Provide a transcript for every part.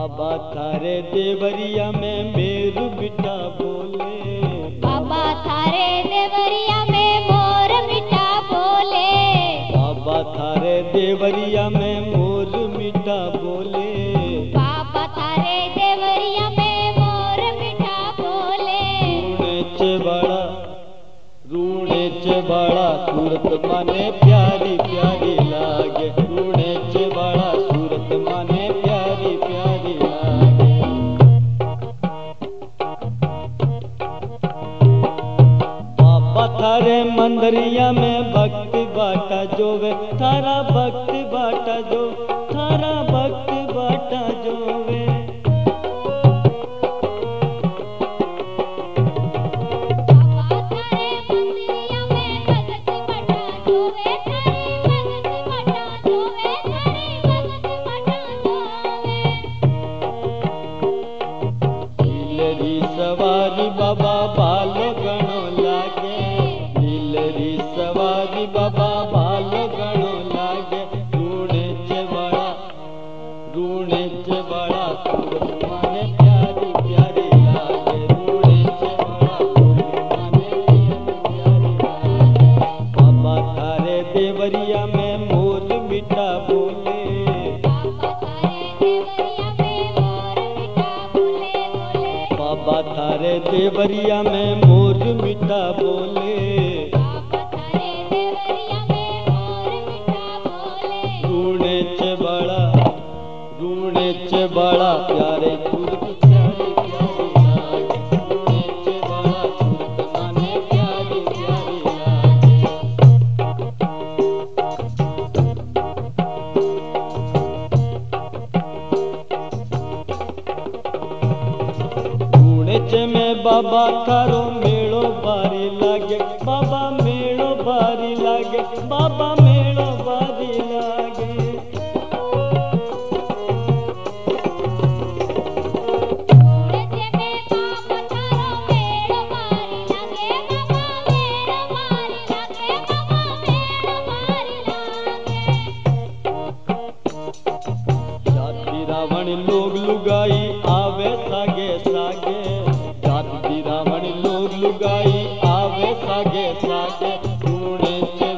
बाबा थारे देवरिया में मेरू मिठा बोले, बाबा थारे देवरिया में मोर मिठा बोले, बाबा थारे देवरिया में मोर मिठा बोले, बाबा थारे देवरिया में मोर मिठा बोले। रूणे च बड़ा सूरत माने प्यारी प्यारी लागे, रूणे च बड़ा सूरत माने प्यारी प्यारी लागे। बाबा थारे मंदरिया में भक्ति बाटा जोवे, थारा भक्ति बाटा जो, थारा भक्ति बाटा जोवे। सवारी बाबा बालो गणो लागे, नीलरी सवारी बाबा बालो गणो लागे। रूणे च बड़ा सूरत माने प्यारी प्यारी लागे, रूणे च बड़ा सूरत माने प्यारी प्यारी लागे। बाबा थारे देवरिया में मोर मिठा बोले, बाबा थारे देवरिया में मोर मिठा बोले, रूणे च बड़ा प्यारे सूरत प्यारी प्यारी लागे, रूणे च बड़ा सूरत माने प्यारी प्यारी लागे। में बाबा थारो मेड़ो बारी लागे, बाबा मेड़ो बारी लागे, बाबा मेड़ो बारी लागे। जाति रावण लोग लुगाई आवे सागे सागे, जाति रावण लोग लुगाई आवे सागे सागे। रूणे च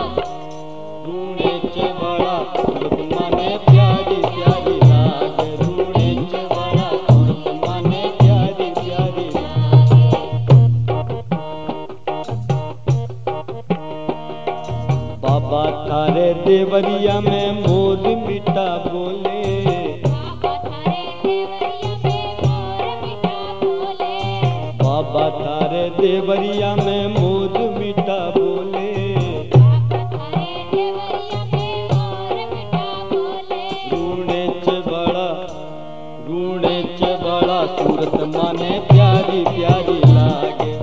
बड़ा सूरत माने प्यारी प्यारी लागे, रूणे च बड़ा सूरत माने प्यारी प्यारी लागे। बाबा थारे देवरिया में मोर मिठा बोले, बाबा थारे देवरिया में मोर मिठा बोले, रूणे च बड़ा सूरत माने प्यारी प्यारी लागे।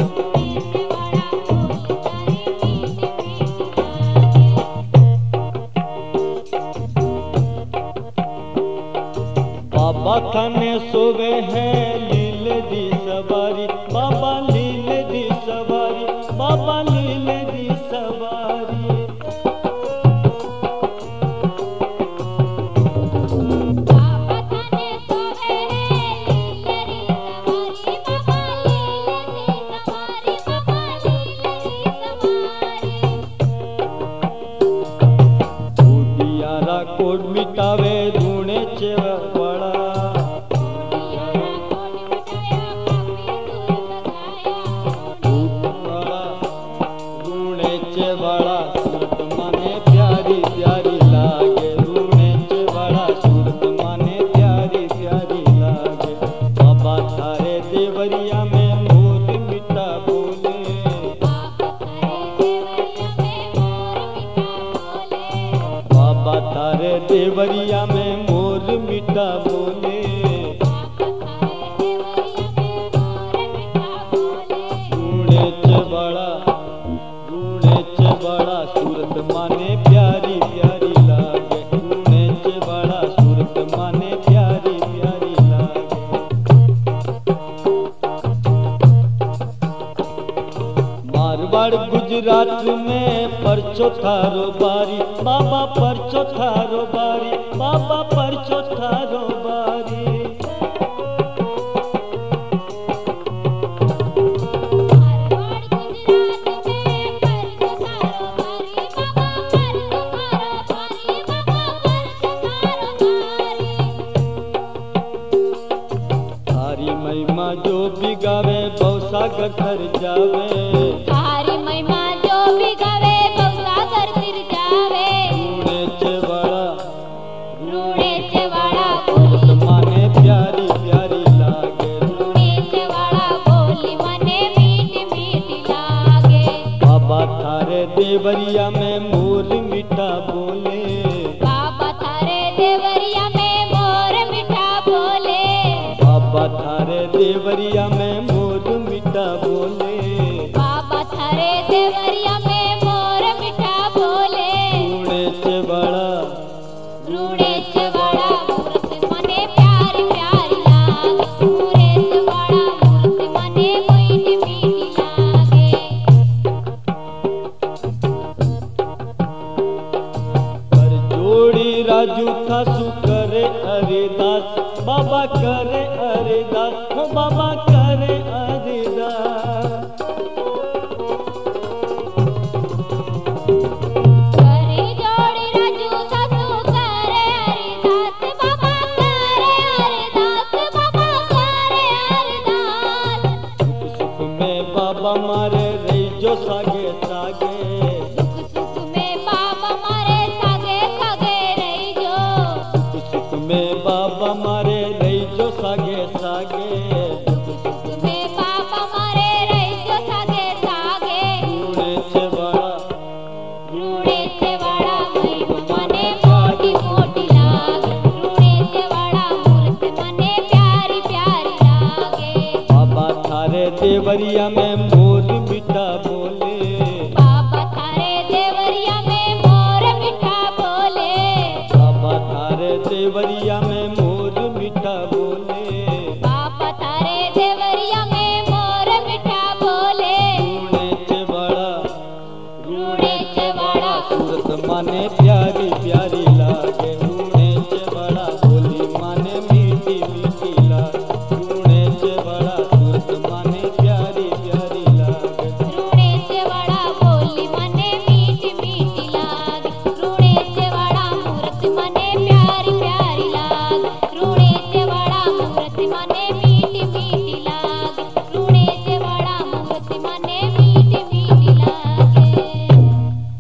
बाबा थाने सोवे हैं लील दी सवारी, बाबा लील दी सवारी, बाबा लील दी सवारी। कोड मिटावे रूणे च बड़ा, रूणे च बड़ा सूरत माने प्यारी प्यारी लागे, रूणे च बड़ा सूरत माने प्यारी प्यारी लागे। बाबा थारे देवरिया में मोर मिठा बोले, बाबा थारे देवरिया में मोर मिठा बोले, रूणे च बड़ा सूरत माने प्यारी प्यारी लागे, रूणे च बड़ा सूरत माने प्यारी प्यारी लागे। मारवाड़ गुजरात में परचो थारो बारी, बाबा परचो थारो बारी, बाबा परचो थारो बारी। घर जावे। तारी महिमा जो भी गावे भवसागर तिर जावे। रूड़े चवाड़ा मूरत माने प्यारी प्यारी लागे। रूड़े चवाड़ा बोली मने मीठी मीठी लागे। बाबा थारे देवरिया में मोर मीठा बोले। बाबा थारे देवरिया में मोर मीठा बोले। बाबा थारे देवरिया में मोर मीठा बोले। बाबा थारे देवरिया में मोर मीठा बोले। रूड़े चवाड़ा रूड़े चवाड़ा मूरत मने प्यारी प्यारी लागे। रूड़े चवाड़ा मूरत मने मीठी मीठी लागे। कर जोड़ी राजू खासू करे अरिदास। बाबा करे अरिदास हो बाबा करे अरिदास। करे जोड़ी राजू सासू करे हरिदास। बाबा करे हरिदास। बाबा करे हरिदास। सुख सुख में बाबा मारे रही जो सागे सागे। सुख सुख में बाबा मारे सागे सागे रही जो। सुख सुख में बाबा मारे रही जो सागे सागे। सुख में बाबा मारे रही जो सागे सागे। रूड़े चवाड़ा रूड़े चवाड़ा महिमा मने मोटी मोटी लागे। रूड़े चवाड़ा मूरत मने प्यारी प्यारी लागे। बाबा थारे देवरिया में मोर मीठा बोले। बाबा थारे देवरिया में मोर मीठा बोले। बाबा थारे देवरिया में मोर